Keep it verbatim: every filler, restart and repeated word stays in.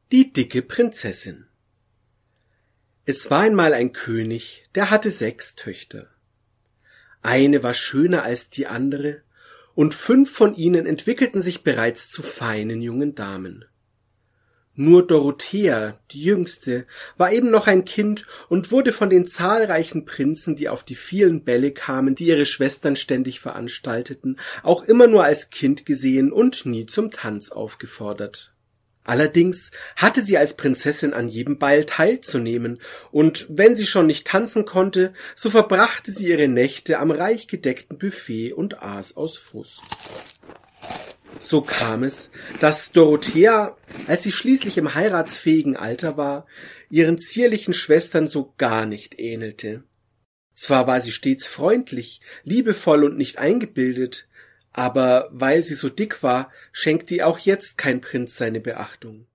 Die dicke Prinzessin. Es war einmal ein König, der hatte sechs Töchter. Eine war schöner als die andere, und fünf von ihnen entwickelten sich bereits zu feinen jungen Damen. Nur Dorothea, die jüngste, war eben noch ein Kind und wurde von den zahlreichen Prinzen, die auf die vielen Bälle kamen, die ihre Schwestern ständig veranstalteten, auch immer nur als Kind gesehen und nie zum Tanz aufgefordert. Allerdings hatte sie als Prinzessin an jedem Ball teilzunehmen, und wenn sie schon nicht tanzen konnte, so verbrachte sie ihre Nächte am reich gedeckten Buffet und aß aus Frust. So kam es, dass Dorothea, als sie schließlich im heiratsfähigen Alter war, ihren zierlichen Schwestern so gar nicht ähnelte. Zwar war sie stets freundlich, liebevoll und nicht eingebildet, aber weil sie so dick war, schenkte ihr auch jetzt kein Prinz seine Beachtung.